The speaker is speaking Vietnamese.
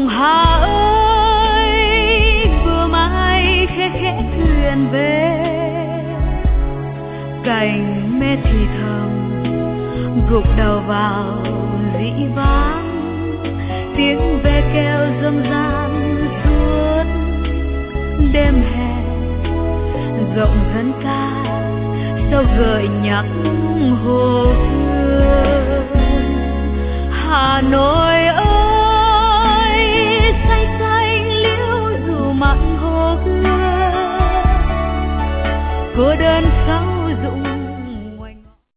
Hà ơi, vừa mai khẽ khẽ thuyền về, cành mê thì thầm gục đầu vào dĩ vãng, tiếng ve kêu râm ran suốt đêm hè, rộng dân ca sâu gợi nhắc hồ hương. Hà Nội ơi,